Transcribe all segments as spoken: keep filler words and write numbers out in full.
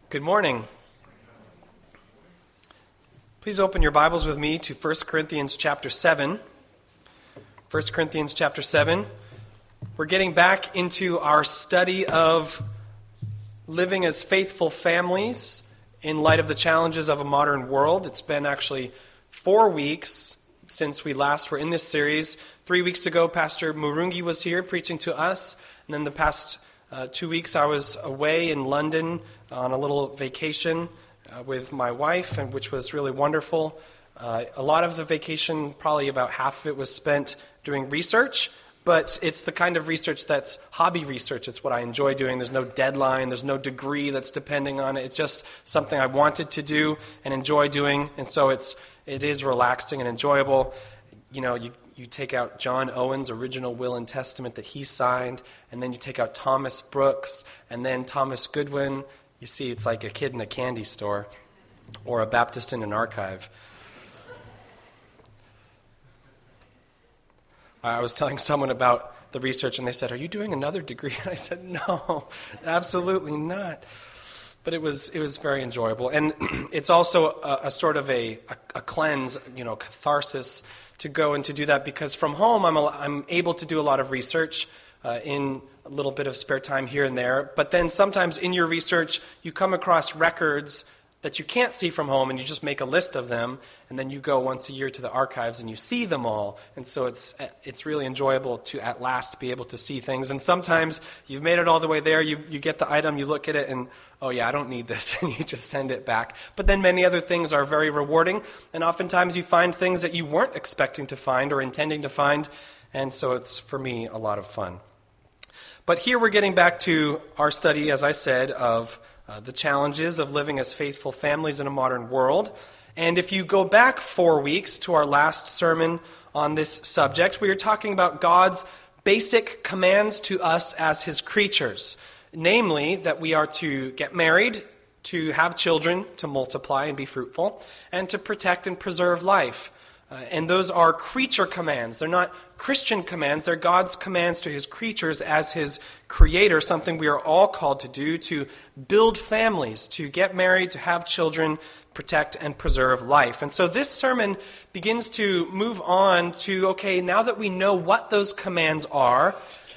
Good morning. Please open your Bibles with me to First Corinthians chapter seven. First Corinthians chapter seven. We're getting back into our study of living as faithful families in light of the challenges of a modern world. It's been actually four weeks since we last were in this series. Three weeks ago, Pastor Murungi was here preaching to us, and then the past uh, two weeks I was away in London on a little vacation uh, with my wife, and which was really wonderful. Uh, a lot of the vacation, probably about half of it, was spent doing research, but it's the kind of research that's hobby research. It's what I enjoy doing. There's no deadline. There's no degree that's depending on it. It's just something I wanted to do and enjoy doing, and so it's it is relaxing and enjoyable. You know, you you take out John Owen's original will and testament that he signed, and then you take out Thomas Brooks, and then Thomas Goodwin. You see, it's like a kid in a candy store or a Baptist in an archive. I was telling someone about the research, and they said, "Are you doing another degree?" And I said, "No, absolutely not." But it was it was very enjoyable, and it's also a, a sort of a, a, a cleanse, you know, catharsis to go and to do that, because from home I'm a, I'm able to do a lot of research uh, in a little bit of spare time here and there. But then sometimes in your research you come across records that you can't see from home, and you just make a list of them, and then you go once a year to the archives and you see them all. And so it's it's really enjoyable to at last be able to see things. And sometimes you've made it all the way there, you, you get the item, you look at it, and oh yeah, I don't need this, and you just send it back. But then many other things are very rewarding, and oftentimes you find things that you weren't expecting to find or intending to find, and so it's, for me, a lot of fun. But here we're getting back to our study, as I said, of Uh, the challenges of living as faithful families in a modern world. And if you go back four weeks to our last sermon on this subject, we were talking about God's basic commands to us as His creatures. Namely, that we are to get married, to have children, to multiply and be fruitful, and to protect and preserve life. Uh, and those are creature commands. They're not Christian commands. They're God's commands to His creatures as His creator, something we are all called to do, to build families, to get married, to have children, protect and preserve life. And so this sermon begins to move on to, okay, now that we know what those commands are,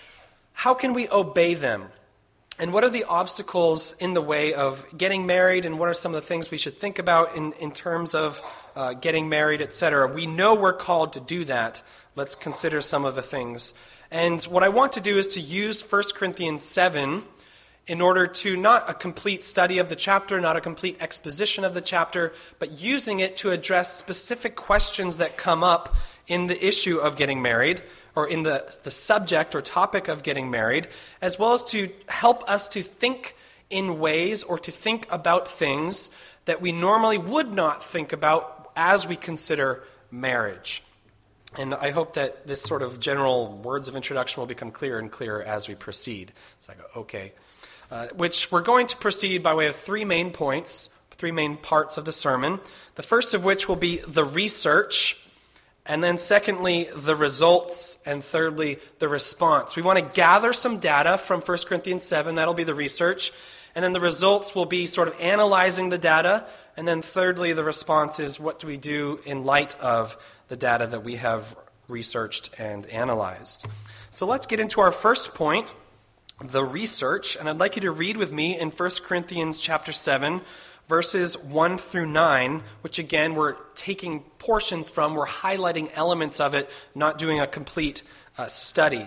how can we obey them? And what are the obstacles in the way of getting married, and what are some of the things we should think about in, in terms of uh, getting married, et cetera? We know we're called to do that. Let's consider some of the things. And what I want to do is to use First Corinthians seven in order to not a complete study of the chapter, not a complete exposition of the chapter, but using it to address specific questions that come up in the issue of getting married, or in the, the subject or topic of getting married, as well as to help us to think in ways or to think about things that we normally would not think about as we consider marriage. And I hope that this sort of general words of introduction will become clearer and clearer as we proceed. It's like, okay. Uh, which we're going to proceed by way of three main points, three main parts of the sermon. The first of which will be the research, and then secondly, the results, and thirdly, the response. We want to gather some data from First Corinthians seven. That'll be the research. And then the results will be sort of analyzing the data. And then thirdly, the response is, what do we do in light of the data that we have researched and analyzed? So let's get into our first point, the research. And I'd like you to read with me in First Corinthians chapter seven, verses one through nine, which again, we're taking portions from, we're highlighting elements of it, not doing a complete uh, study.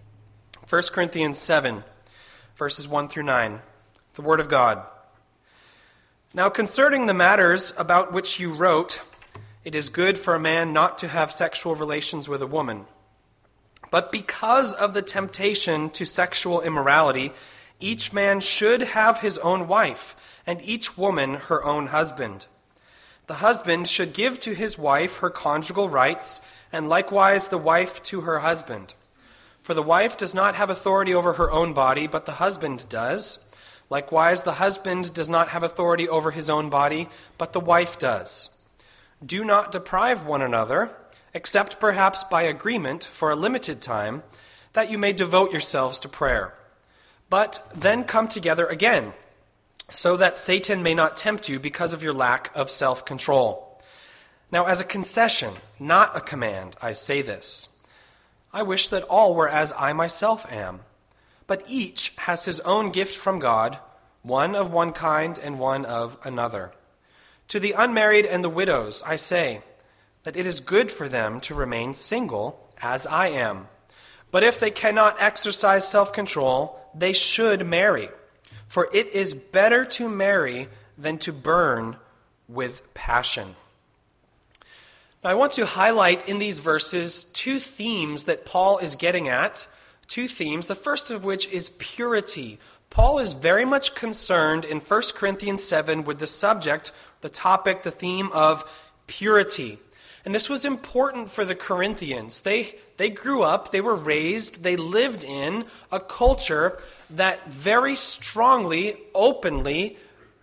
First Corinthians seven, verses one through nine, the Word of God. Now concerning the matters about which you wrote, it is good for a man not to have sexual relations with a woman. But because of the temptation to sexual immorality, each man should have his own wife, and each woman her own husband. The husband should give to his wife her conjugal rights, and likewise the wife to her husband. For the wife does not have authority over her own body, but the husband does. Likewise, the husband does not have authority over his own body, but the wife does. Do not deprive one another, except perhaps by agreement for a limited time, that you may devote yourselves to prayer. But then come together again, so that Satan may not tempt you because of your lack of self-control. Now, as a concession, not a command, I say this. I wish that all were as I myself am. But each has his own gift from God, one of one kind and one of another. To the unmarried and the widows, I say that it is good for them to remain single, as I am. But if they cannot exercise self-control, they should marry. For it is better to marry than to burn with passion. Now, I want to highlight in these verses two themes that Paul is getting at. Two themes, the first of which is purity. Paul is very much concerned in First Corinthians seven with the subject, the topic, the theme of purity. And this was important for the Corinthians. They, they grew up, they were raised, they lived in a culture that very strongly, openly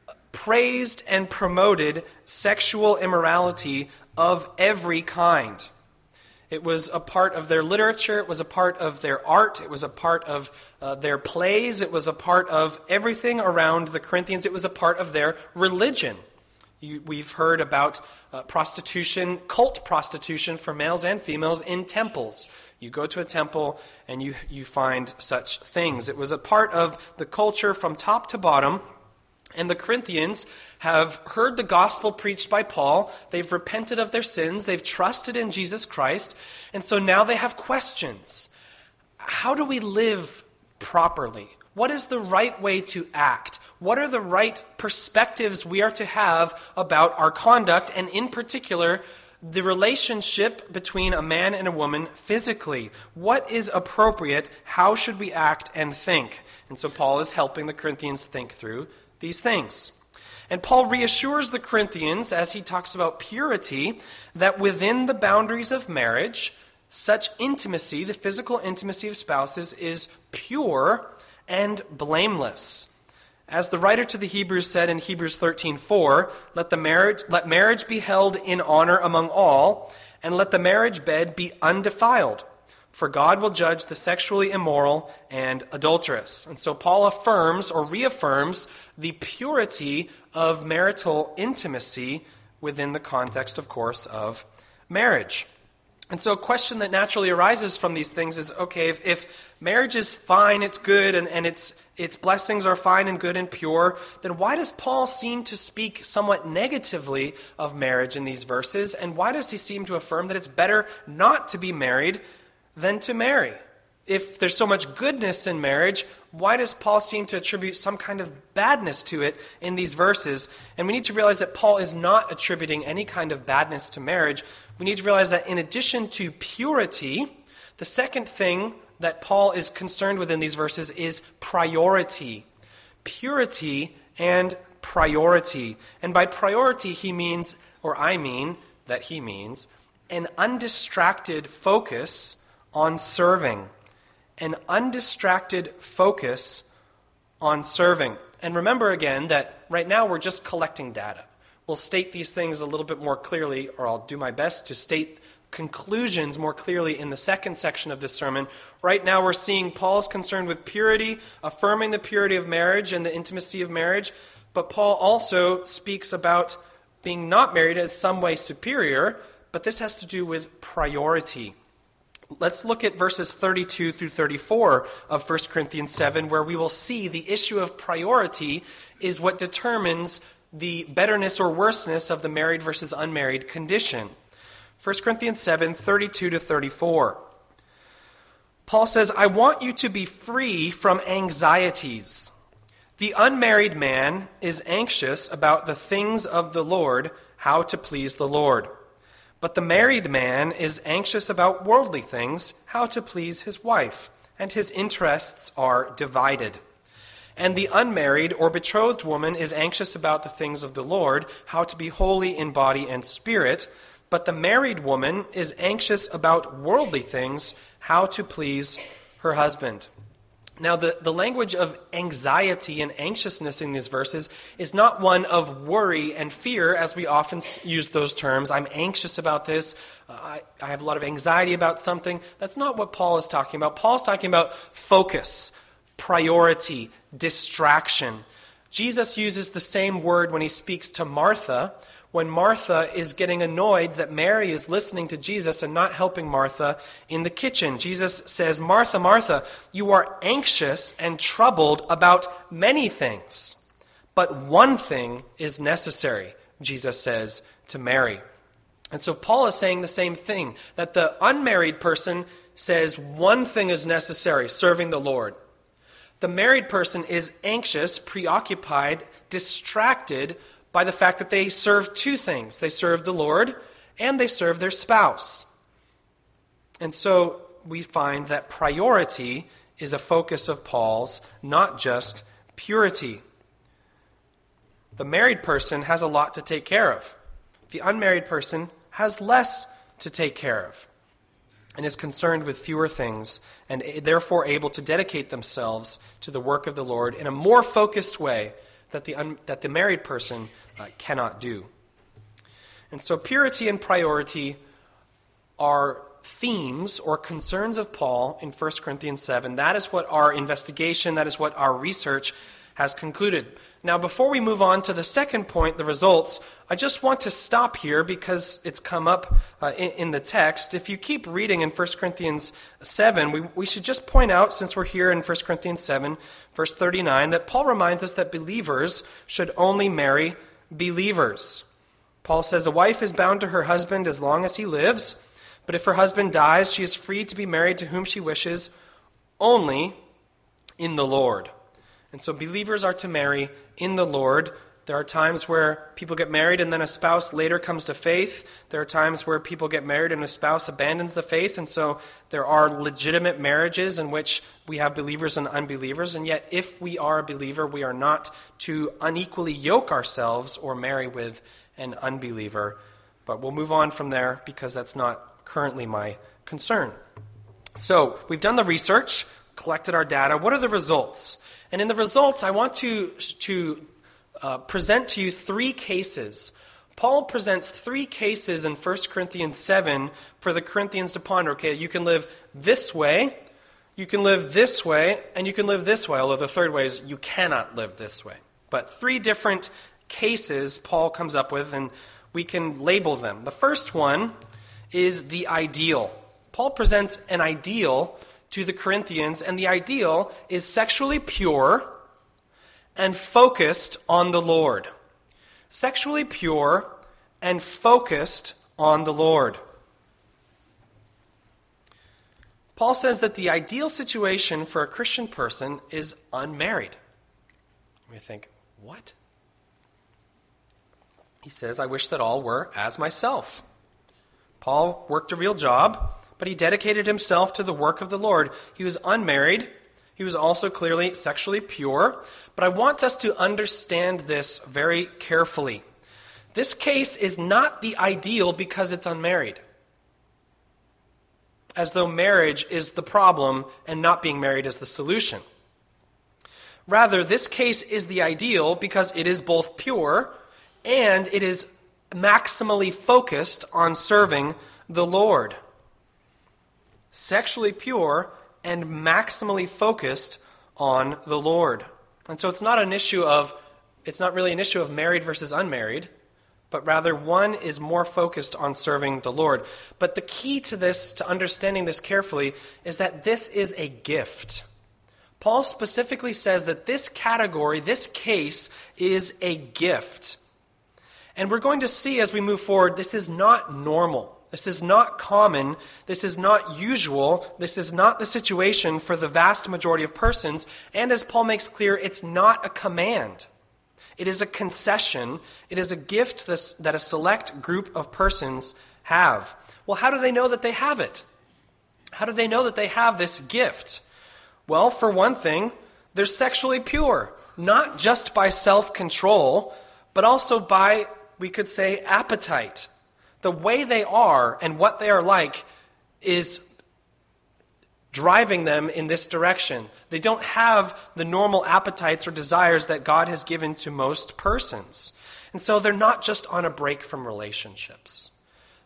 praised and promoted sexual immorality of every kind. It was a part of their literature, it was a part of their art, it was a part of uh, their plays, it was a part of everything around the Corinthians, it was a part of their religion. You, we've heard about uh, prostitution, cult prostitution for males and females in temples. You go to a temple and you, you find such things. It was a part of the culture from top to bottom. And the Corinthians have heard the gospel preached by Paul. They've repented of their sins. They've trusted in Jesus Christ. And so now they have questions. How do we live properly? What is the right way to act? What are the right perspectives we are to have about our conduct, and in particular, the relationship between a man and a woman physically? What is appropriate? How should we act and think? And so Paul is helping the Corinthians think through these things. And Paul reassures the Corinthians, as he talks about purity, that within the boundaries of marriage, such intimacy, the physical intimacy of spouses, is pure and blameless. As the writer to the Hebrews said in Hebrews thirteen four, let the marriage let marriage be held in honor among all, and let the marriage bed be undefiled, for God will judge the sexually immoral and adulterous. And so Paul affirms or reaffirms the purity of marital intimacy within the context, of course, of marriage. And so a question that naturally arises from these things is, okay, if, if marriage is fine, it's good, and, and its its blessings are fine and good and pure, then why does Paul seem to speak somewhat negatively of marriage in these verses? And why does he seem to affirm that it's better not to be married than to marry? If there's so much goodness in marriage, why does Paul seem to attribute some kind of badness to it in these verses? And we need to realize that Paul is not attributing any kind of badness to marriage. We need to realize that in addition to purity, the second thing that Paul is concerned with in these verses is priority. Purity and priority. And by priority, he means, or I mean, that he means, an undistracted focus on serving. An undistracted focus on serving. And remember again that right now we're just collecting data. We'll state these things a little bit more clearly, or I'll do my best to state conclusions more clearly in the second section of this sermon. Right now we're seeing Paul's concerned with purity, affirming the purity of marriage and the intimacy of marriage. But Paul also speaks about being not married as some way superior, but this has to do with priority. Let's look at verses thirty-two through thirty-four of First Corinthians seven, where we will see the issue of priority is what determines the betterness or worseness of the married versus unmarried condition. First Corinthians seven, thirty-two to thirty-four. Paul says, I want you to be free from anxieties. The unmarried man is anxious about the things of the Lord, how to please the Lord. But the married man is anxious about worldly things, how to please his wife, and his interests are divided. And the unmarried or betrothed woman is anxious about the things of the Lord, how to be holy in body and spirit. But the married woman is anxious about worldly things, how to please her husband. Now, the, the language of anxiety and anxiousness in these verses is not one of worry and fear, as we often use those terms. I'm anxious about this. Uh, I, I have a lot of anxiety about something. That's not what Paul is talking about. Paul's talking about focus, priority, distraction. Jesus uses the same word when he speaks to Martha, when Martha is getting annoyed that Mary is listening to Jesus and not helping Martha in the kitchen. Jesus says, "Martha, Martha, you are anxious and troubled about many things, but one thing is necessary," Jesus says to Mary. And so Paul is saying the same thing, that the unmarried person says one thing is necessary, serving the Lord. The married person is anxious, preoccupied, distracted by the fact that they serve two things. They serve the Lord and they serve their spouse. And so we find that priority is a focus of Paul's, not just purity. The married person has a lot to take care of. The unmarried person has less to take care of and is concerned with fewer things and therefore able to dedicate themselves to the work of the Lord in a more focused way that the un- that the married person uh, cannot do. And so purity and priority are themes or concerns of Paul in First Corinthians seven. That is what our investigation, that is what our research has concluded. Now, before we move on to the second point, the results, I just want to stop here because it's come up uh, in, in the text. If you keep reading in First Corinthians seven, we, we should just point out, since we're here in First Corinthians seven, verse thirty-nine, that Paul reminds us that believers should only marry believers. Paul says, "A wife is bound to her husband as long as he lives, but if her husband dies, she is free to be married to whom she wishes, only in the Lord." And so believers are to marry in the Lord. There are times where people get married and then a spouse later comes to faith. There are times where people get married and a spouse abandons the faith. And so there are legitimate marriages in which we have believers and unbelievers. And yet if we are a believer, we are not to unequally yoke ourselves or marry with an unbeliever. But we'll move on from there because that's not currently my concern. So we've done the research, collected our data. What are the results? And in the results, I want to, to uh, present to you three cases. Paul presents three cases in First Corinthians seven for the Corinthians to ponder. Okay, you can live this way, you can live this way, and you can live this way. Although the third way is you cannot live this way. But three different cases Paul comes up with, and we can label them. The first one is the ideal. Paul presents an ideal to the Corinthians, and the ideal is sexually pure and focused on the Lord. Sexually pure and focused on the Lord. Paul says that the ideal situation for a Christian person is unmarried. We think, what? He says, "I wish that all were as myself." Paul worked a real job, but he dedicated himself to the work of the Lord. He was unmarried. He was also clearly sexually pure. But I want us to understand this very carefully. This case is not the ideal because it's unmarried, as though marriage is the problem and not being married is the solution. Rather, this case is the ideal because it is both pure and it is maximally focused on serving the Lord. Sexually pure and maximally focused on the Lord. And so it's not an issue of, it's not really an issue of married versus unmarried, but rather one is more focused on serving the Lord. But the key to this, to understanding this carefully, is that this is a gift. Paul specifically says that this category, this case, is a gift. And we're going to see as we move forward, this is not normal. This is not common. This is not usual. This is not the situation for the vast majority of persons. And as Paul makes clear, it's not a command. It is a concession. It is a gift that a select group of persons have. Well, how do they know that they have it? How do they know that they have this gift? Well, for one thing, they're sexually pure, not just by self-control, but also by, we could say, appetite. The way they are and what they are like is driving them in this direction. They don't have the normal appetites or desires that God has given to most persons. And so they're not just on a break from relationships.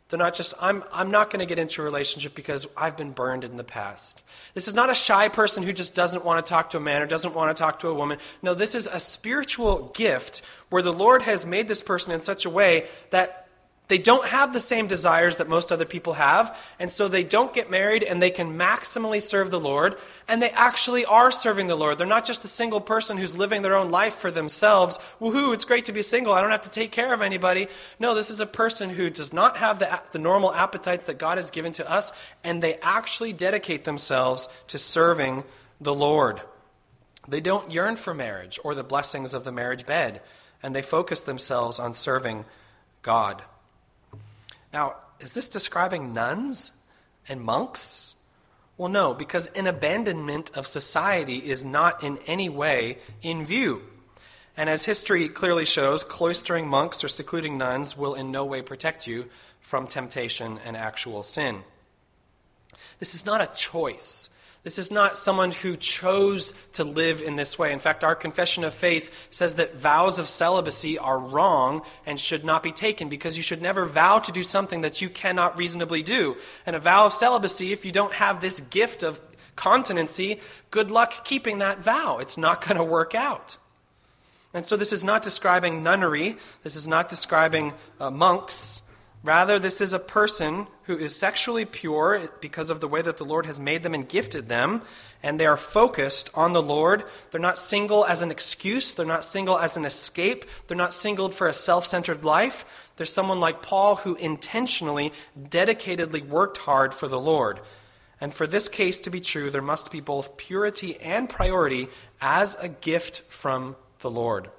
They're not just, I'm, I'm not going to get into a relationship because I've been burned in the past. This is not a shy person who just doesn't want to talk to a man or doesn't want to talk to a woman. No, this is a spiritual gift where the Lord has made this person in such a way that they don't have the same desires that most other people have, and so they don't get married, and they can maximally serve the Lord, and they actually are serving the Lord. They're not just a single person who's living their own life for themselves. Woohoo, it's great to be single. I don't have to take care of anybody. No, this is a person who does not have the, the normal appetites that God has given to us, and they actually dedicate themselves to serving the Lord. They don't yearn for marriage or the blessings of the marriage bed, and they focus themselves on serving God. Now, is this describing nuns and monks? Well, no, because an abandonment of society is not in any way in view. And as history clearly shows, cloistering monks or secluding nuns will in no way protect you from temptation and actual sin. This is not a choice. This is not someone who chose to live in this way. In fact, our confession of faith says that vows of celibacy are wrong and should not be taken because you should never vow to do something that you cannot reasonably do. And a vow of celibacy, if you don't have this gift of continency, good luck keeping that vow. It's not going to work out. And so this is not describing nunnery. This is not describing uh, monks. Rather, this is a person who is sexually pure because of the way that the Lord has made them and gifted them, and they are focused on the Lord. They're not single as an excuse. They're not single as an escape. They're not singled for a self-centered life. There's someone like Paul who intentionally, dedicatedly worked hard for the Lord. And for this case to be true, there must be both purity and priority as a gift from the Lord.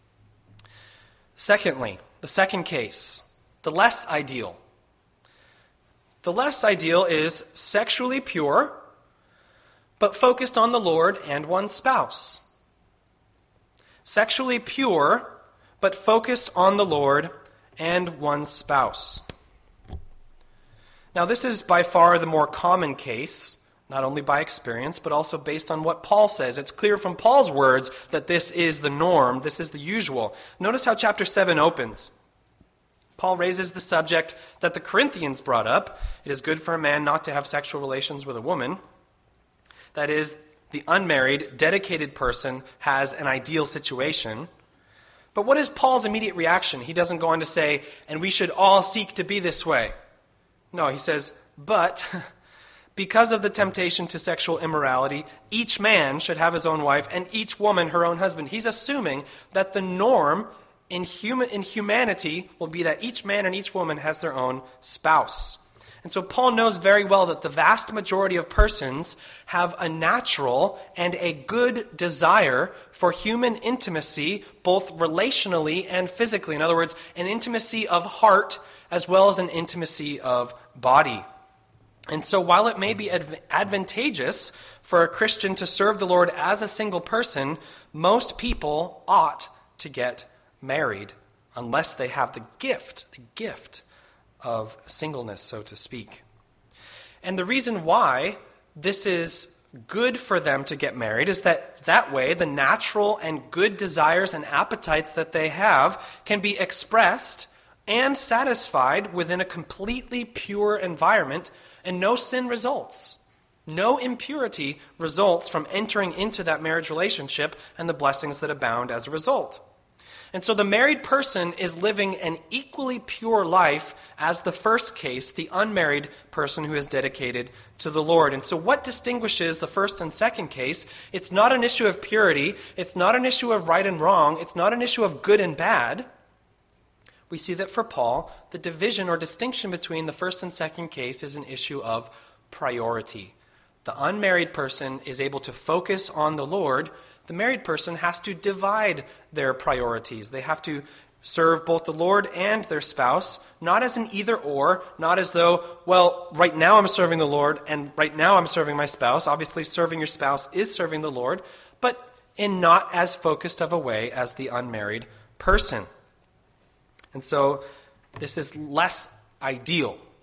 Secondly, the second case, the less ideal. The less ideal is sexually pure, but focused on the Lord and one's spouse. Sexually pure, but focused on the Lord and one's spouse. Now, this is by far the more common case, not only by experience, but also based on what Paul says. It's clear from Paul's words that this is the norm, this is the usual. Notice how chapter seven opens. Paul raises the subject that the Corinthians brought up. It is good for a man not to have sexual relations with a woman. That is, the unmarried, dedicated person has an ideal situation. But what is Paul's immediate reaction? He doesn't go on to say, and we should all seek to be this way. No, he says, but because of the temptation to sexual immorality, each man should have his own wife and each woman her own husband. He's assuming that the norm in human in humanity will be that each man and each woman has their own spouse. And so Paul knows very well that the vast majority of persons have a natural and a good desire for human intimacy, both relationally and physically. In other words, an intimacy of heart as well as an intimacy of body. And so while it may be adv- advantageous for a Christian to serve the Lord as a single person, most people ought to get married unless they have the gift, the gift of singleness, so to speak. And the reason why this is good for them to get married is that that way the natural and good desires and appetites that they have can be expressed and satisfied within a completely pure environment, and no sin results. No impurity results from entering into that marriage relationship and the blessings that abound as a result. And so the married person is living an equally pure life as the first case, the unmarried person who is dedicated to the Lord. And so what distinguishes the first and second case? It's not an issue of purity. It's not an issue of right and wrong. It's not an issue of good and bad. We see that for Paul, the division or distinction between the first and second case is an issue of priority. The unmarried person is able to focus on the Lord. The married person has to divide their priorities. They have to serve both the Lord and their spouse, not as an either or, not as though, well, right now I'm serving the Lord and right now I'm serving my spouse. Obviously, serving your spouse is serving the Lord, but in not as focused of a way as the unmarried person. And so this is less ideal.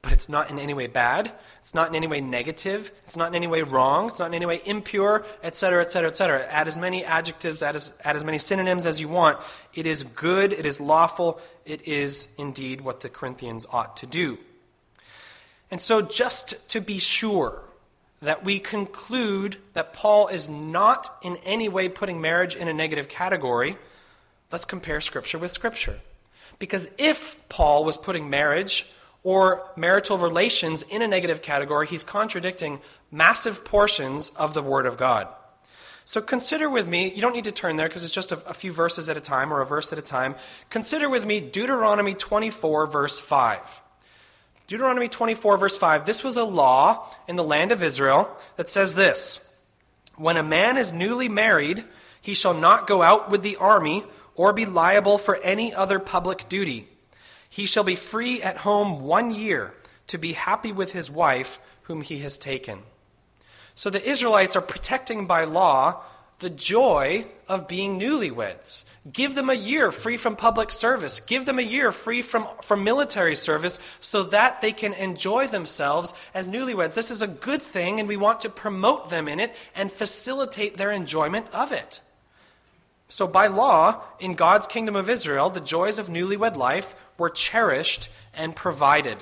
but it's not in any way bad. It's not in any way negative. It's not in any way wrong. It's not in any way impure, et cetera, et cetera, et cetera. Add as many adjectives, add as, add as many synonyms as you want. It is good. It is lawful. It is indeed what the Corinthians ought to do. And so just to be sure that we conclude that Paul is not in any way putting marriage in a negative category, let's compare Scripture with Scripture. Because if Paul was putting marriage or marital relations in a negative category, he's contradicting massive portions of the Word of God. So consider with me, you don't need to turn there because it's just a, a few verses at a time or a verse at a time. Consider with me Deuteronomy twenty-four, verse five. Deuteronomy twenty-four, verse five. This was a law in the land of Israel that says this: when a man is newly married, he shall not go out with the army or be liable for any other public duty. He shall be free at home one year to be happy with his wife whom he has taken. So the Israelites are protecting by law the joy of being newlyweds. Give them a year free from public service. Give them a year free from, from military service so that they can enjoy themselves as newlyweds. This is a good thing, and we want to promote them in it and facilitate their enjoyment of it. So by law, in God's kingdom of Israel, the joys of newlywed life were cherished and provided.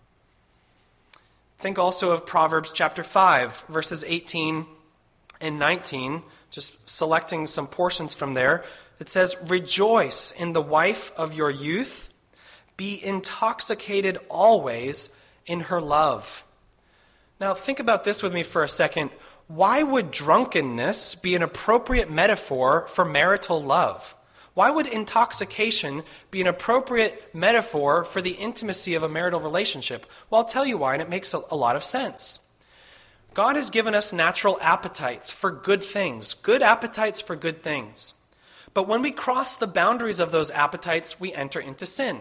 Think also of Proverbs chapter five, verses eighteen and nineteen, just selecting some portions from there. It says, rejoice in the wife of your youth, be intoxicated always in her love. Now think about this with me for a second. Why would drunkenness be an appropriate metaphor for marital love? Why would intoxication be an appropriate metaphor for the intimacy of a marital relationship? Well, I'll tell you why, and it makes a, a lot of sense. God has given us natural appetites for good things, good appetites for good things. But when we cross the boundaries of those appetites, we enter into sin.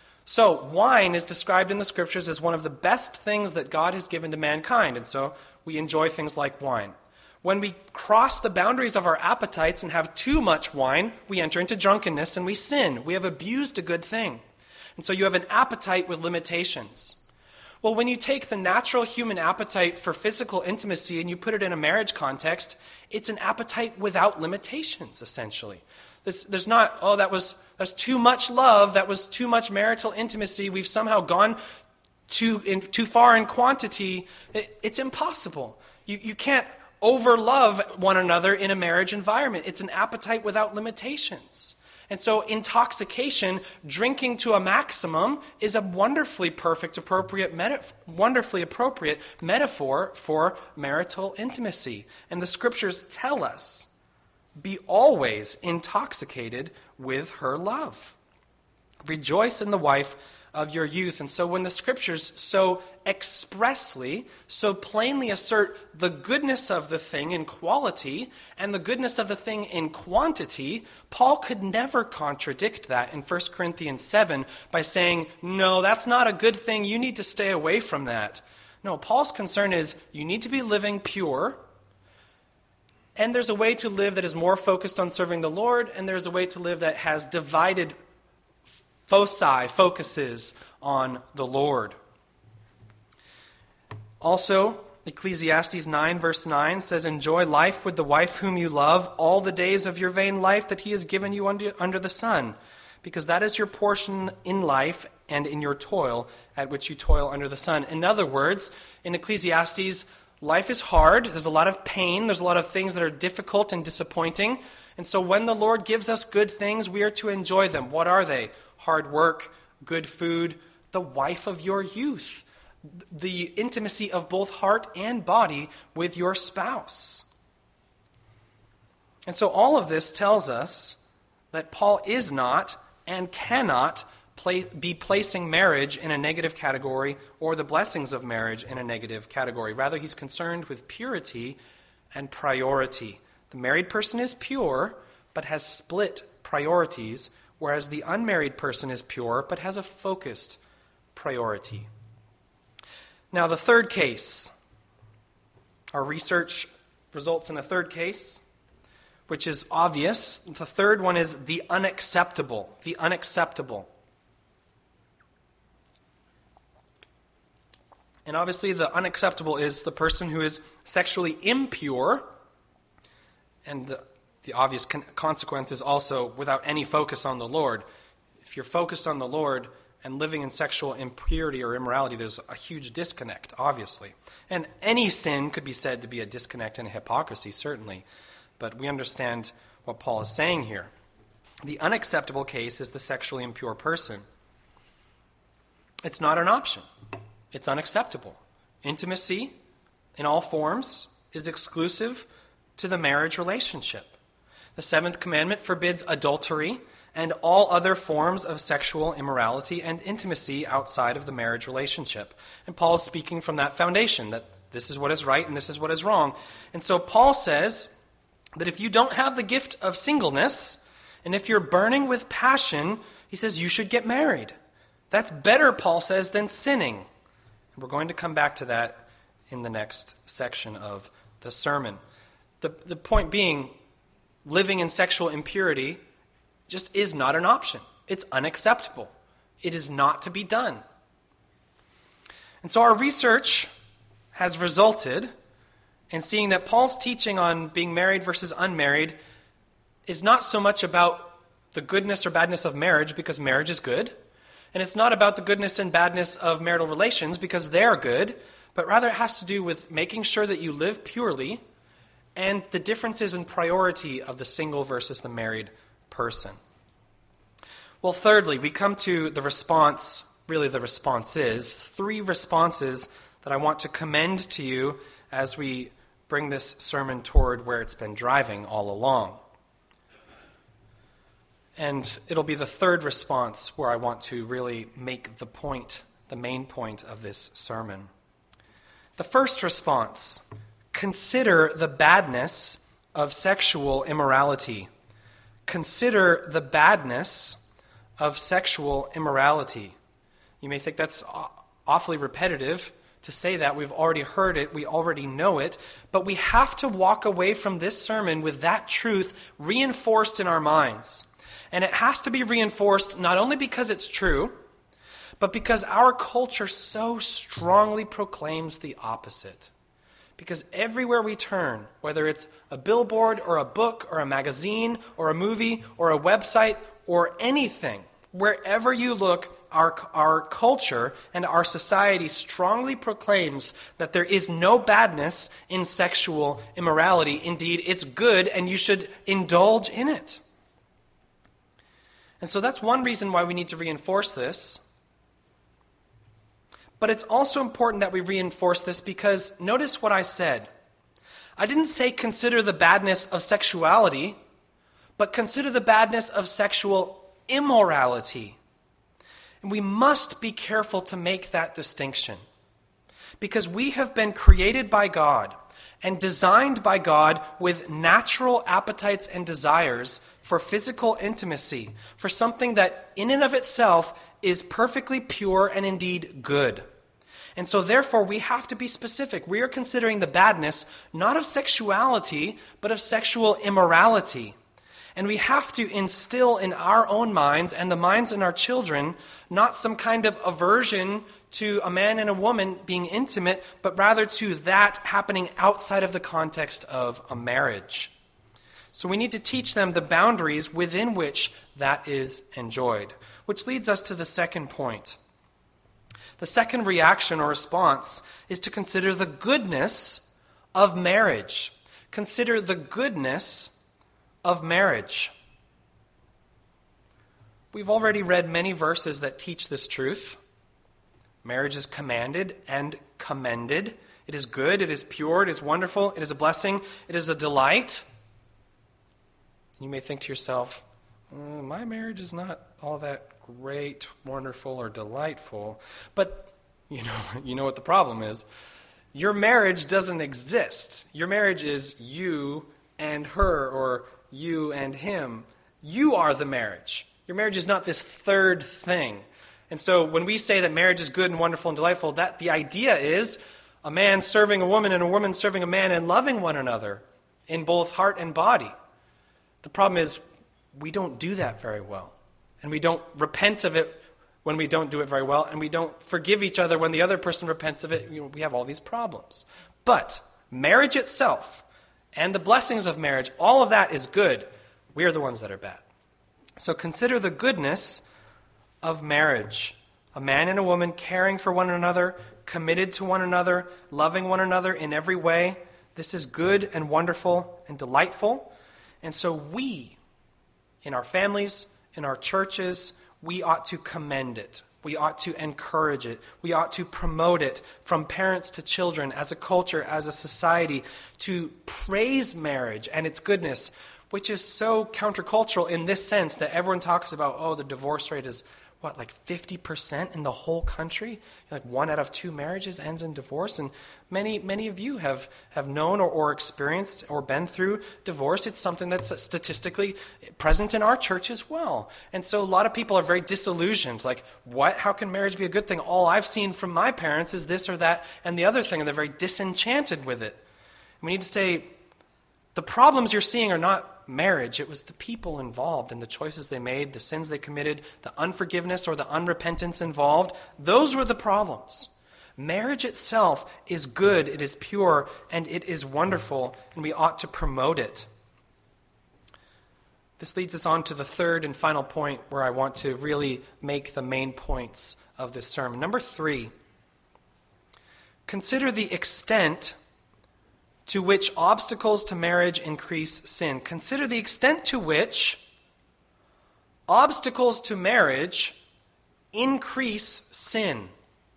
So wine is described in the Scriptures as one of the best things that God has given to mankind, and so we enjoy things like wine. When we cross the boundaries of our appetites and have too much wine, we enter into drunkenness and we sin. We have abused a good thing. And so you have an appetite with limitations. Well, when you take the natural human appetite for physical intimacy and you put it in a marriage context, it's an appetite without limitations, essentially. There's, there's not, oh, that was that's too much love, that was too much marital intimacy, we've somehow gone too in, too far in quantity. It, it's impossible. You, you can't overlove one another in a marriage environment. It's an appetite without limitations. And so intoxication, drinking to a maximum, is a wonderfully perfect, appropriate, meta- wonderfully appropriate metaphor for marital intimacy. And the Scriptures tell us, be always intoxicated with her love. Rejoice in the wife of your youth. And so when the Scriptures so expressly, so plainly assert the goodness of the thing in quality and the goodness of the thing in quantity, Paul could never contradict that in First Corinthians seven by saying, no, that's not a good thing, you need to stay away from that. No, Paul's concern is you need to be living pure, and there's a way to live that is more focused on serving the Lord, and there's a way to live that has divided foci, focuses on the Lord. Also, Ecclesiastes nine, verse nine says, enjoy life with the wife whom you love all the days of your vain life that he has given you under, under the sun, because that is your portion in life and in your toil at which you toil under the sun. In other words, in Ecclesiastes, life is hard. There's a lot of pain. There's a lot of things that are difficult and disappointing. And so when the Lord gives us good things, we are to enjoy them. What are they? Hard work, good food, the wife of your youth, the intimacy of both heart and body with your spouse. And so all of this tells us that Paul is not and cannot play, be placing marriage in a negative category or the blessings of marriage in a negative category. Rather, he's concerned with purity and priority. The married person is pure, but has split priorities, whereas the unmarried person is pure, but has a focused priority. Now, the third case. Our research results in a third case, which is obvious. The third one is the unacceptable. The unacceptable. And obviously the unacceptable is the person who is sexually impure, and the, the obvious con- consequence is also without any focus on the Lord. If you're focused on the Lord and living in sexual impurity or immorality, there's a huge disconnect, obviously. And any sin could be said to be a disconnect and a hypocrisy, certainly. But we understand what Paul is saying here. The unacceptable case is the sexually impure person. It's not an option. It's unacceptable. Intimacy, in all forms, is exclusive to the marriage relationship. The seventh commandment forbids adultery and all other forms of sexual immorality and intimacy outside of the marriage relationship. And Paul is speaking from that foundation, that this is what is right and this is what is wrong. And so Paul says that if you don't have the gift of singleness, and if you're burning with passion, he says you should get married. That's better, Paul says, than sinning. And we're going to come back to that in the next section of the sermon. The, the point being, living in sexual impurity just is not an option. It's unacceptable. It is not to be done. And so our research has resulted in seeing that Paul's teaching on being married versus unmarried is not so much about the goodness or badness of marriage, because marriage is good, and it's not about the goodness and badness of marital relations, because they're good, but rather it has to do with making sure that you live purely and the differences in priority of the single versus the married person. Well, thirdly, we come to the response, really the response is, three responses that I want to commend to you as we bring this sermon toward where it's been driving all along. And it'll be the third response where I want to really make the point, the main point of this sermon. The first response: consider the badness of sexual immorality. Consider the badness of sexual immorality. You may think that's awfully repetitive to say that. We've already heard it. We already know it. But we have to walk away from this sermon with that truth reinforced in our minds. And it has to be reinforced not only because it's true, but because our culture so strongly proclaims the opposite. Because everywhere we turn, whether it's a billboard or a book or a magazine or a movie or a website or anything, wherever you look, our, our culture and our society strongly proclaims that there is no badness in sexual immorality. Indeed, it's good and you should indulge in it. And so that's one reason why we need to reinforce this. But it's also important that we reinforce this because notice what I said. I didn't say consider the badness of sexuality, but consider the badness of sexual immorality. And we must be careful to make that distinction. Because we have been created by God and designed by God with natural appetites and desires for physical intimacy, for something that in and of itself is perfectly pure and indeed good. And so therefore we have to be specific. We are considering the badness not of sexuality, but of sexual immorality. And we have to instill in our own minds and the minds in our children not some kind of aversion to a man and a woman being intimate, but rather to that happening outside of the context of a marriage. So we need to teach them the boundaries within which that is enjoyed. Which leads us to the second point. The second reaction or response is to consider the goodness of marriage. Consider the goodness of marriage. We've already read many verses that teach this truth. Marriage is commanded and commended. It is good, it is pure, it is wonderful, it is a blessing, it is a delight. You may think to yourself, uh, my marriage is not all that great, wonderful, or delightful. But you know, you know what the problem is. Your marriage doesn't exist. Your marriage is you and her, or you and him. You are the marriage. Your marriage is not this third thing. And so when we say that marriage is good and wonderful and delightful, that the idea is a man serving a woman and a woman serving a man and loving one another in both heart and body. The problem is we don't do that very well. And we don't repent of it when we don't do it very well, and we don't forgive each other when the other person repents of it. You know, we have all these problems. But marriage itself and the blessings of marriage, all of that is good. We are the ones that are bad. So consider the goodness of marriage. A man and a woman caring for one another, committed to one another, loving one another in every way. This is good and wonderful and delightful. And so we, in our families, in our churches, we ought to commend it. We ought to encourage it. We ought to promote it from parents to children, as a culture, as a society, to praise marriage and its goodness, which is so countercultural in this sense that everyone talks about, oh, the divorce rate is, what, like fifty percent in the whole country? Like one out of two marriages ends in divorce. And many many of you have, have known or, or experienced or been through divorce. It's something that's statistically present in our church as well. And so a lot of people are very disillusioned. Like, what? How can marriage be a good thing? All I've seen from my parents is this or that and the other thing, and they're very disenchanted with it. We need to say, the problems you're seeing are not marriage. It was the people involved and the choices they made, the sins they committed, the unforgiveness or the unrepentance involved. Those were the problems. Marriage itself is good, it is pure, and it is wonderful, and we ought to promote it. This leads us on to the third and final point where I want to really make the main points of this sermon. Number three, consider the extent to which obstacles to marriage increase sin. Consider the extent to which obstacles to marriage increase sin.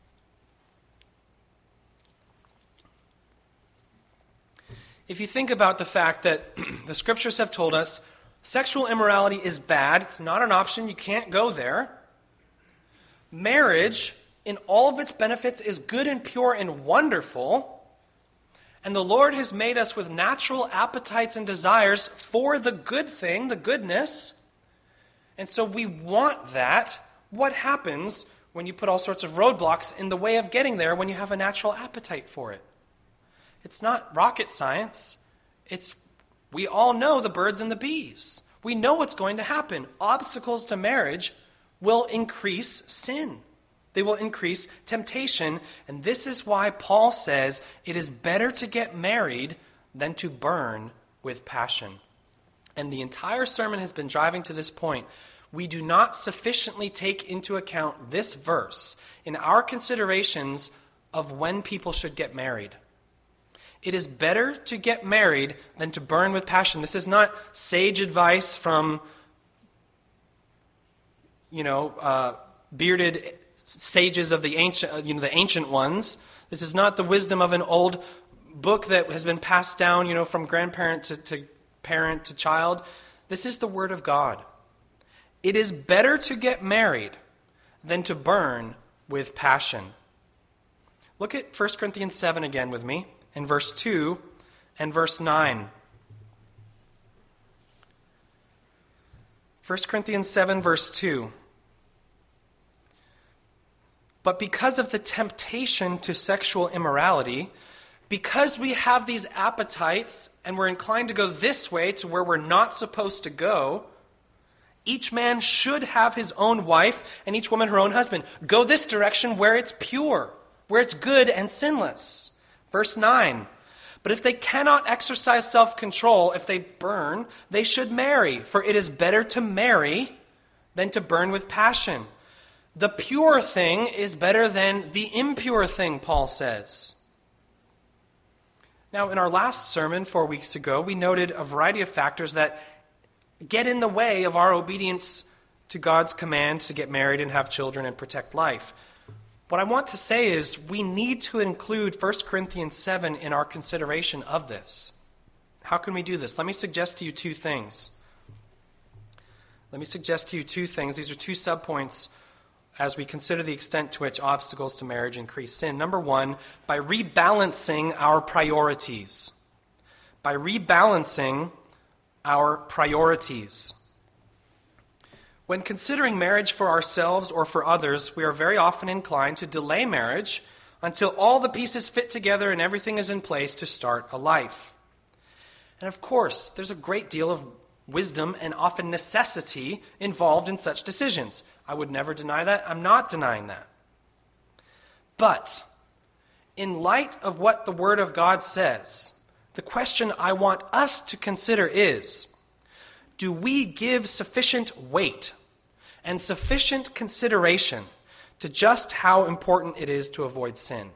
If you think about the fact that the scriptures have told us sexual immorality is bad, it's not an option, you can't go there. Marriage, in all of its benefits, is good and pure and wonderful. And the Lord has made us with natural appetites and desires for the good thing, the goodness. And so we want that. What happens when you put all sorts of roadblocks in the way of getting there when you have a natural appetite for it? It's not rocket science. It's, we all know the birds and the bees. We know what's going to happen. Obstacles to marriage will increase sin. They will increase temptation, and this is why Paul says it is better to get married than to burn with passion. And the entire sermon has been driving to this point. We do not sufficiently take into account this verse in our considerations of when people should get married. It is better to get married than to burn with passion. This is not sage advice from, you know, uh, bearded sages of the ancient, you know, the ancient ones. This is not the wisdom of an old book that has been passed down, you know, from grandparent to, to parent to child. This is the Word of God. It is better to get married than to burn with passion. Look at First Corinthians seven again with me, in verse two and verse nine. First Corinthians seven, verse two. But because of the temptation to sexual immorality, because we have these appetites and we're inclined to go this way to where we're not supposed to go, each man should have his own wife and each woman her own husband. Go this direction where it's pure, where it's good and sinless. Verse nine. But if they cannot exercise self-control, if they burn, they should marry, for it is better to marry than to burn with passion. The pure thing is better than the impure thing, Paul says. Now, in our last sermon four weeks ago, we noted a variety of factors that get in the way of our obedience to God's command to get married and have children and protect life. What I want to say is we need to include First Corinthians seven in our consideration of this. How can we do this? Let me suggest to you two things. Let me suggest to you two things. These are two subpoints as we consider the extent to which obstacles to marriage increase sin. Number one, by rebalancing our priorities. By rebalancing our priorities. When considering marriage for ourselves or for others, we are very often inclined to delay marriage until all the pieces fit together and everything is in place to start a life. And of course, there's a great deal of wisdom and often necessity involved in such decisions. I would never deny that. I'm not denying that. But in light of what the Word of God says, the question I want us to consider is, do we give sufficient weight and sufficient consideration to just how important it is to avoid sin?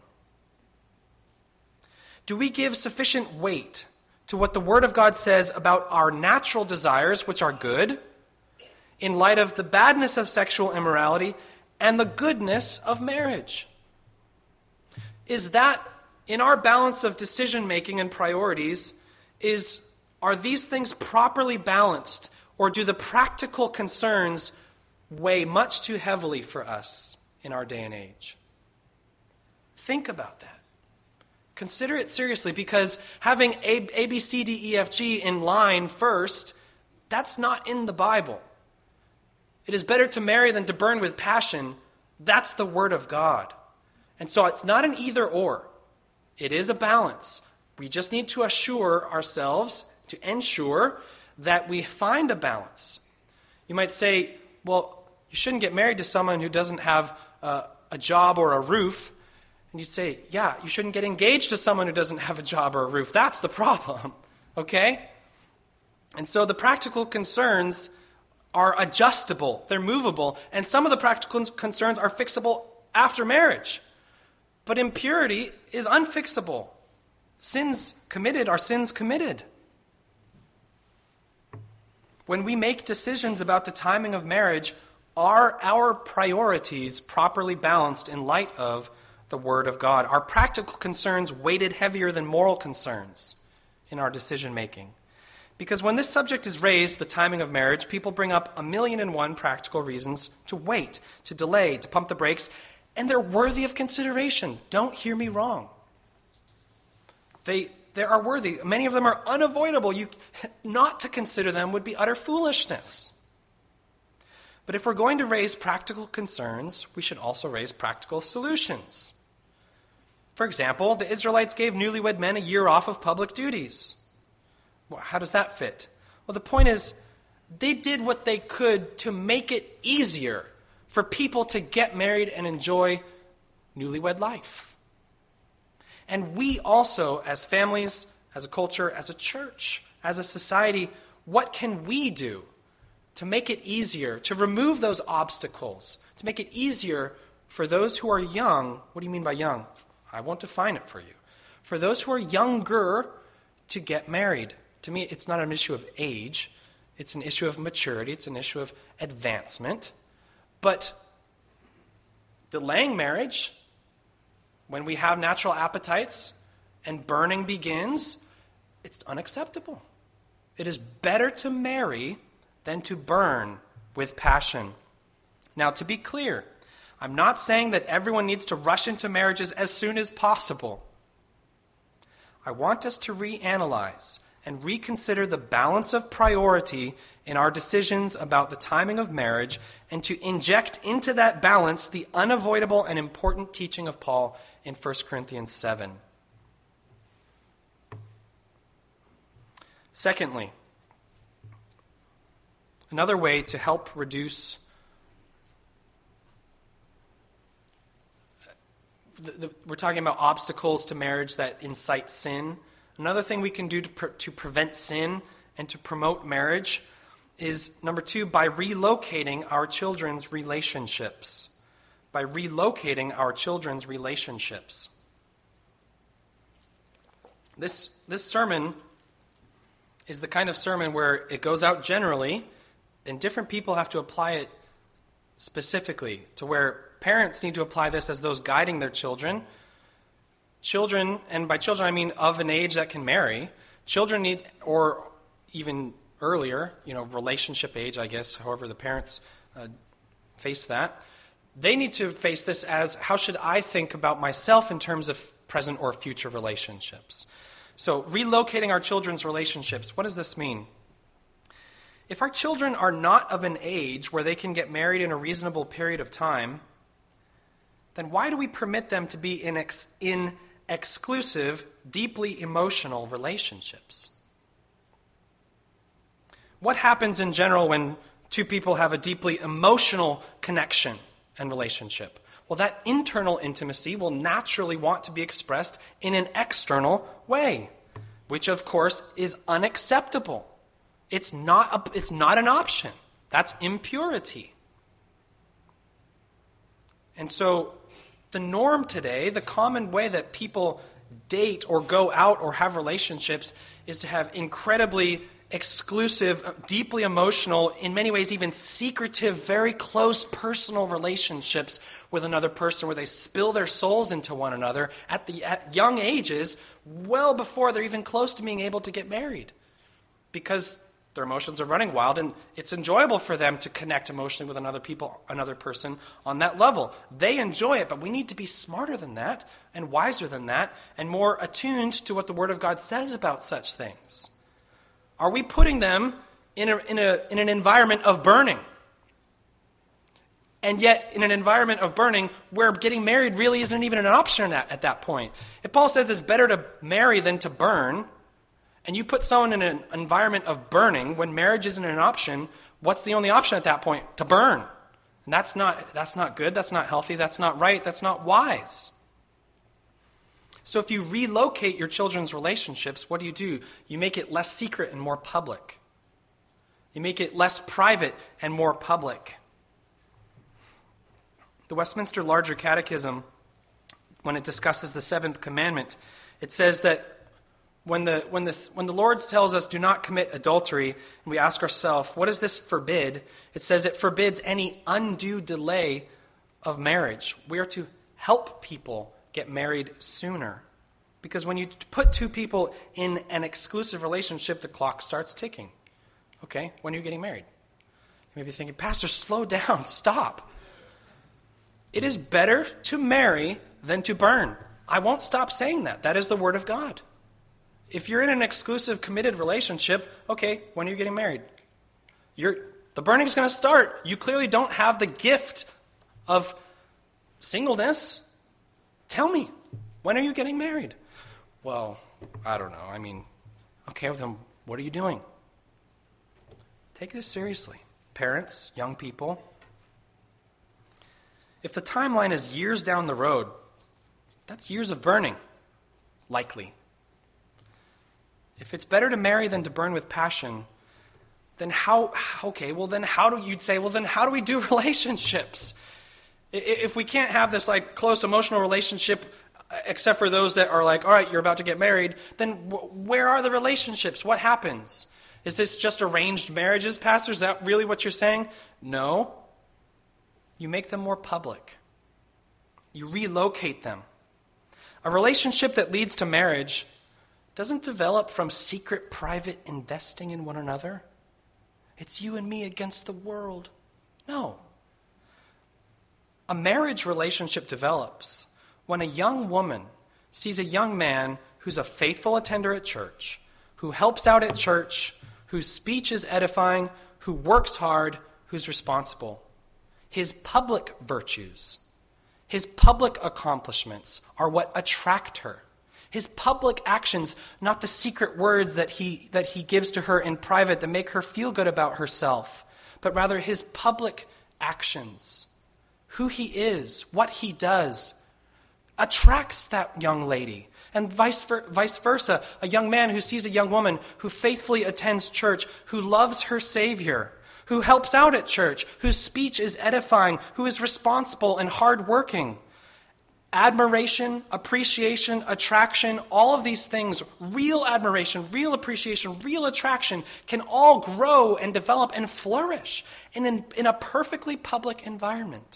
Do we give sufficient weight to what the Word of God says about our natural desires, which are good, in light of the badness of sexual immorality and the goodness of marriage? Is that, in our balance of decision-making and priorities, is are these things properly balanced, or do the practical concerns weigh much too heavily for us in our day and age? Think about that. Consider it seriously, because having A, A, B, C, D, E, F, G in line first, that's not in the Bible. It is better to marry than to burn with passion. That's the Word of God. And so it's not an either or. It is a balance. We just need to assure ourselves, to ensure that we find a balance. You might say, well, you shouldn't get married to someone who doesn't have uh, a job or a roof. And you say, yeah, you shouldn't get engaged to someone who doesn't have a job or a roof. That's the problem, okay? And so the practical concerns are adjustable. They're movable. And some of the practical concerns are fixable after marriage. But impurity is unfixable. Sins committed are sins committed. When we make decisions about the timing of marriage, are our priorities properly balanced in light of the Word of God? Are practical concerns weighted heavier than moral concerns in our decision-making? Because when this subject is raised, the timing of marriage, people bring up a million and one practical reasons to wait, to delay, to pump the brakes, and they're worthy of consideration. Don't hear me wrong. They, they are worthy. Many of them are unavoidable. You, not to consider them would be utter foolishness. But if we're going to raise practical concerns, we should also raise practical solutions. For example, the Israelites gave newlywed men a year off of public duties. Well, how does that fit? Well, the point is, they did what they could to make it easier for people to get married and enjoy newlywed life. And we also, as families, as a culture, as a church, as a society, what can we do to make it easier, to remove those obstacles, to make it easier for those who are young? What do you mean by young? I won't define it for you. For those who are younger to get married. To me, it's not an issue of age. It's an issue of maturity. It's an issue of advancement. But delaying marriage, when we have natural appetites and burning begins, it's unacceptable. It is better to marry than to burn with passion. Now, to be clear, I'm not saying that everyone needs to rush into marriages as soon as possible. I want us to reanalyze and reconsider the balance of priority in our decisions about the timing of marriage, and to inject into that balance the unavoidable and important teaching of Paul in First Corinthians seven. Secondly, another way to help reduce the, the, we're talking about obstacles to marriage that incite sin. Another thing we can do to, pre- to prevent sin and to promote marriage is, number two, by relocating our children's relationships. By relocating our children's relationships. This, this sermon is the kind of sermon where it goes out generally, and different people have to apply it specifically, to where parents need to apply this as those guiding their children. Children, and by children I mean of an age that can marry, children need, or even earlier, you know, relationship age, I guess, however the parents uh, face that, they need to face this as, how should I think about myself in terms of present or future relationships? So, relocating our children's relationships, what does this mean? If our children are not of an age where they can get married in a reasonable period of time, then why do we permit them to be in, ex- in exclusive, deeply emotional relationships? What happens in general when Two people have a deeply emotional connection and relationship. Well, that internal intimacy will naturally want to be expressed in an external way, which of course is unacceptable. It's not a, it's not an option. That's impurity. And so the norm today, the common way that people date or go out or have relationships is to have incredibly exclusive, deeply emotional, in many ways even secretive, very close personal relationships with another person where they spill their souls into one another at the at young ages, well before they're even close to being able to get married. Because their emotions are running wild and it's enjoyable for them to connect emotionally with another people, another person on that level. They enjoy it, but we need to be smarter than that and wiser than that and more attuned to what the Word of God says about such things. Are we putting them in a, in a, in an environment of burning? And yet, in an environment of burning, where getting married really isn't even an option at, at that point. If Paul says it's better to marry than to burn, and you put someone in an environment of burning when marriage isn't an option, what's the only option at that point? To burn. And that's not, that's not good, that's not healthy, that's not right, that's not wise. So if you relocate your children's relationships, what do you do? You make it less secret and more public. You make it less private and more public. The Westminster Larger Catechism, when it discusses the seventh commandment, it says that when the when the when the Lord tells us do not commit adultery, and we ask ourselves, what does this forbid? It says it forbids any undue delay of marriage. We are to help people get married sooner. Because when you put two people in an exclusive relationship, the clock starts ticking. Okay, when are you getting married? You may be thinking, Pastor, slow down, stop. It is better to marry than to burn. I won't stop saying that. That is the Word of God. If you're in an exclusive, committed relationship, okay, when are you getting married? You're, the burning's going to start. You clearly don't have the gift of singleness. Tell me, when are you getting married? Well, I don't know. I mean, okay, well, then what are you doing? Take this seriously. Parents, young people. If the timeline is years down the road, that's years of burning, likely. If it's better to marry than to burn with passion, then how, okay, well then how do, you'd say, well then how do we do relationships? If we can't have this like close emotional relationship, except for those that are like, all right, you're about to get married, then w- where are the relationships? What happens? Is this just arranged marriages, Pastor? Is that really what you're saying? No. You make them more public. You relocate them. A relationship that leads to marriage doesn't develop from secret, private investing in one another. It's you and me against the world. No. A marriage relationship develops when a young woman sees a young man who's a faithful attender at church, who helps out at church, whose speech is edifying, who works hard, who's responsible. His public virtues, his public accomplishments are what attract her. His public actions, not the secret words that he that he gives to her in private that make her feel good about herself, but rather his public actions. Who he is, what he does, attracts that young lady. And vice, ver- vice versa, a young man who sees a young woman who faithfully attends church, who loves her Savior, who helps out at church, whose speech is edifying, who is responsible and hardworking. Admiration, appreciation, attraction, all of these things, real admiration, real appreciation, real attraction, can all grow and develop and flourish in, in, in a perfectly public environment.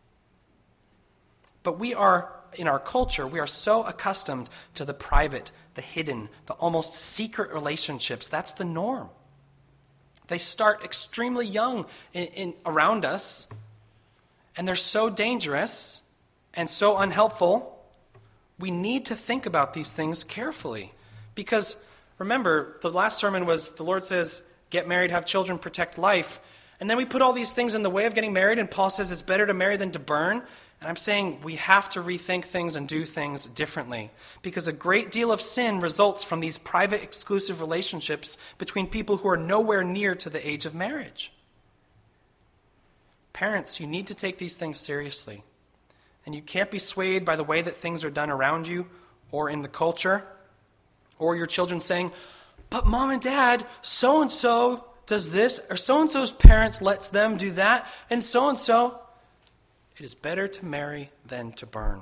But we are, in our culture, we are so accustomed to the private, the hidden, the almost secret relationships. That's the norm. They start extremely young in, in, around us, and they're so dangerous and so unhelpful. We need to think about these things carefully. Because, remember, the last sermon was, the Lord says, get married, have children, protect life. And then we put all these things in the way of getting married, and Paul says it's better to marry than to burn. And I'm saying we have to rethink things and do things differently, because a great deal of sin results from these private, exclusive relationships between people who are nowhere near to the age of marriage. Parents, you need to take these things seriously. And you can't be swayed by the way that things are done around you or in the culture, or your children saying, but mom and dad, so-and-so does this, or so-and-so's parents lets them do that, and so-and-so. It is better to marry than to burn.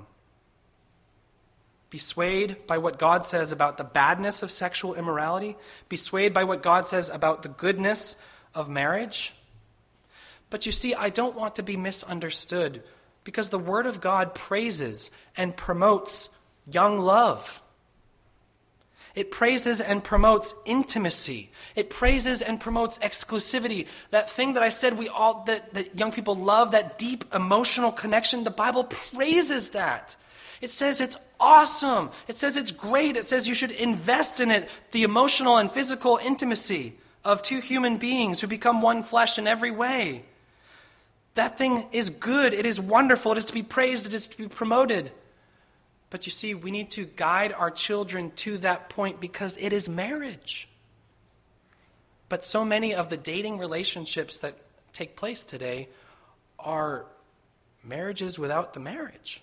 Be swayed by what God says about the badness of sexual immorality. Be swayed by what God says about the goodness of marriage. But you see, I don't want to be misunderstood, because the Word of God praises and promotes young love. It praises and promotes intimacy. It praises and promotes exclusivity. That thing that I said we all that, that young people love, that deep emotional connection, the Bible praises that. It says it's awesome. It says it's great. It says you should invest in it, the emotional and physical intimacy of two human beings who become one flesh in every way. That thing is good. It is wonderful. It is to be praised. It is to be promoted. But you see, we need to guide our children to that point because it is marriage. But so many of the dating relationships that take place today are marriages without the marriage.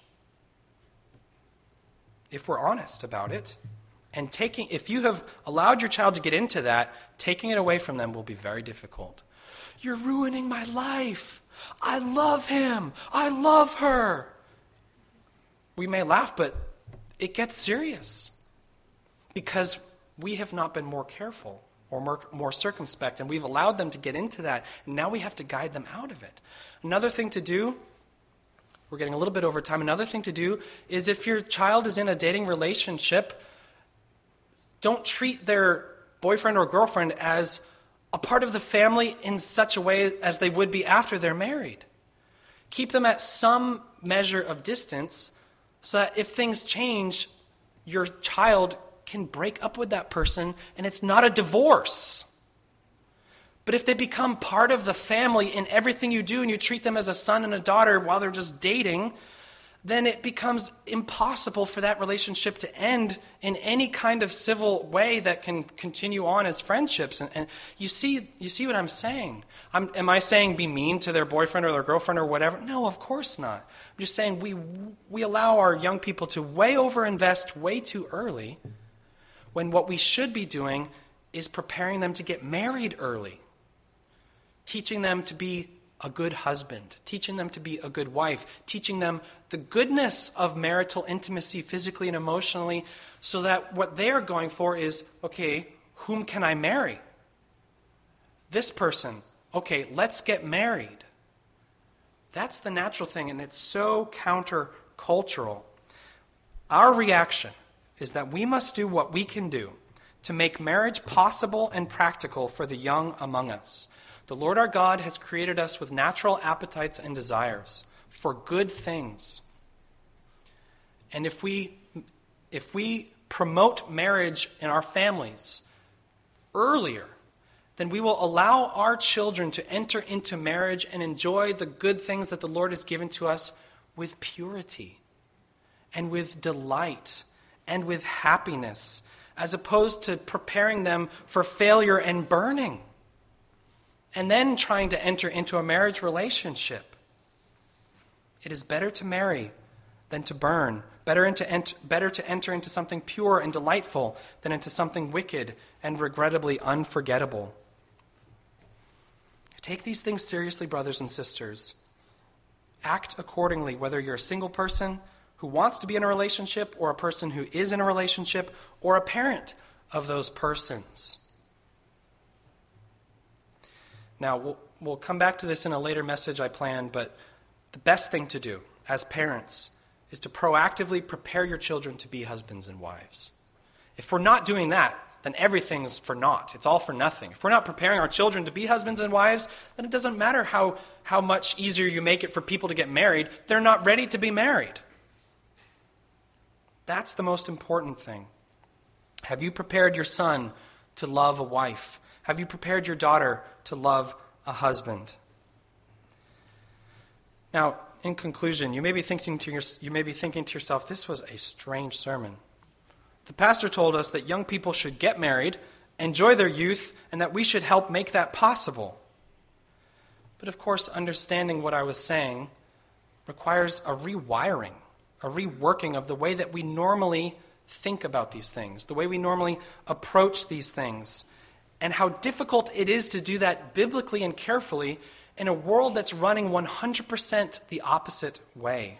If we're honest about it. And taking, if you have allowed your child to get into that, taking it away from them will be very difficult. You're ruining my life. I love him. I love her. We may laugh, but it gets serious because we have not been more careful or more, more circumspect, and we've allowed them to get into that, and now we have to guide them out of it. Another thing to do, we're getting a little bit over time, another thing to do is if your child is in a dating relationship, don't treat their boyfriend or girlfriend as a part of the family in such a way as they would be after they're married. Keep them at some measure of distance so that if things change, your child can break up with that person and it's not a divorce. But if they become part of the family in everything you do and you treat them as a son and a daughter while they're just dating, then it becomes impossible for that relationship to end in any kind of civil way that can continue on as friendships. And, and you see, you see what I'm saying? I'm, am I saying be mean to their boyfriend or their girlfriend or whatever? No, of course not. I'm just saying we we allow our young people to way overinvest way too early when what we should be doing is preparing them to get married early, teaching them to be a good husband, teaching them to be a good wife, teaching them the goodness of marital intimacy physically and emotionally so that what they're going for is, okay, whom can I marry? This person. Okay, let's get married. That's the natural thing, and it's so countercultural. Our reaction is that we must do what we can do to make marriage possible and practical for the young among us. The Lord our God has created us with natural appetites and desires for good things. And if we if we promote marriage in our families earlier, then we will allow our children to enter into marriage and enjoy the good things that the Lord has given to us with purity and with delight and with happiness, as opposed to preparing them for failure and burning and then trying to enter into a marriage relationship. It is better to marry than to burn, better, into ent- better to enter into something pure and delightful than into something wicked and regrettably unforgettable. Take these things seriously, brothers and sisters. Act accordingly, whether you're a single person who wants to be in a relationship or a person who is in a relationship or a parent of those persons. Now, we'll, we'll come back to this in a later message I planned, but the best thing to do as parents is to proactively prepare your children to be husbands and wives. If we're not doing that, then everything's for naught. It's all for nothing. If we're not preparing our children to be husbands and wives, then it doesn't matter how, how much easier you make it for people to get married. They're not ready to be married. That's the most important thing. Have you prepared your son to love a wife? Have you prepared your daughter to love a husband? Now, in conclusion, you may be thinking to your, you may be thinking to yourself, this was a strange sermon. The pastor told us that young people should get married, enjoy their youth, and that we should help make that possible. But of course, understanding what I was saying requires a rewiring, a reworking of the way that we normally think about these things, the way we normally approach these things, and how difficult it is to do that biblically and carefully in a world that's running one hundred percent the opposite way.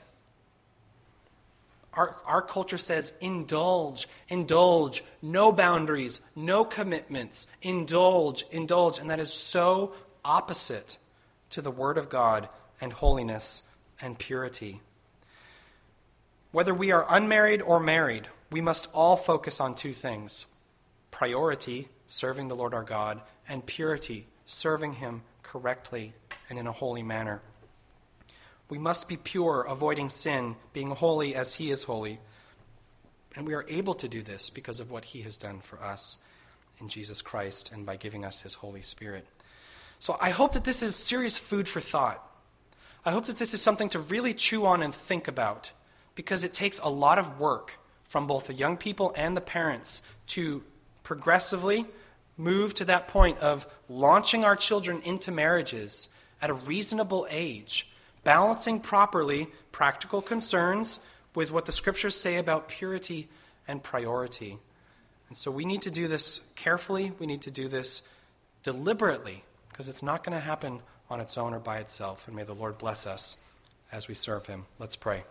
Our, our culture says, indulge, indulge, no boundaries, no commitments, indulge, indulge, and that is so opposite to the Word of God and holiness and purity. Whether we are unmarried or married, we must all focus on two things: priority, serving the Lord our God, and purity, serving Him correctly and in a holy manner. We must be pure, avoiding sin, being holy as He is holy. And we are able to do this because of what He has done for us in Jesus Christ and by giving us His Holy Spirit. So I hope that this is serious food for thought. I hope that this is something to really chew on and think about, because it takes a lot of work from both the young people and the parents to progressively move to that point of launching our children into marriages at a reasonable age, balancing properly practical concerns with what the Scriptures say about purity and priority. And so we need to do this carefully. We need to do this deliberately, because it's not going to happen on its own or by itself. And may the Lord bless us as we serve Him. Let's pray.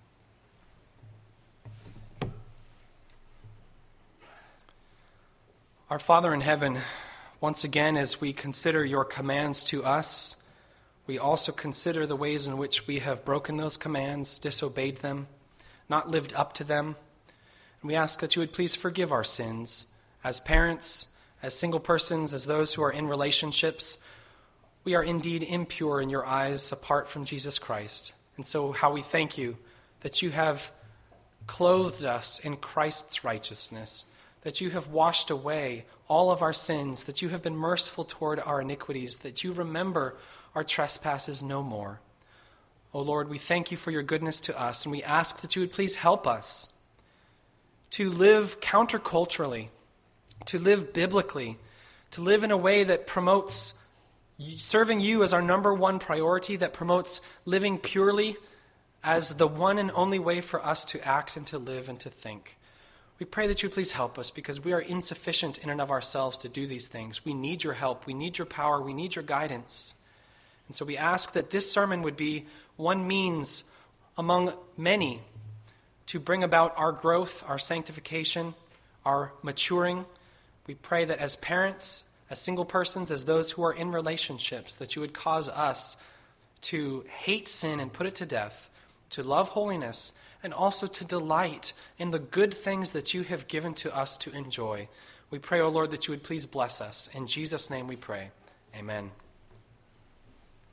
Our Father in heaven, once again, as we consider your commands to us, we also consider the ways in which we have broken those commands, disobeyed them, not lived up to them. And we ask that you would please forgive our sins. As parents, as single persons, as those who are in relationships, we are indeed impure in your eyes apart from Jesus Christ. And so how we thank you that you have clothed us in Christ's righteousness, that you have washed away all of our sins, that you have been merciful toward our iniquities, that you remember our trespasses no more. O Lord, we thank you for your goodness to us, and we ask that you would please help us to live counterculturally, to live biblically, to live in a way that promotes serving you as our number one priority, that promotes living purely as the one and only way for us to act and to live and to think. We pray that you please help us, because we are insufficient in and of ourselves to do these things. We need your help. We need your power. We need your guidance. And so we ask that this sermon would be one means among many to bring about our growth, our sanctification, our maturing. We pray that as parents, as single persons, as those who are in relationships, that you would cause us to hate sin and put it to death, to love holiness, and also to delight in the good things that you have given to us to enjoy. We pray, O Lord, that you would please bless us. In Jesus' name we pray. Amen.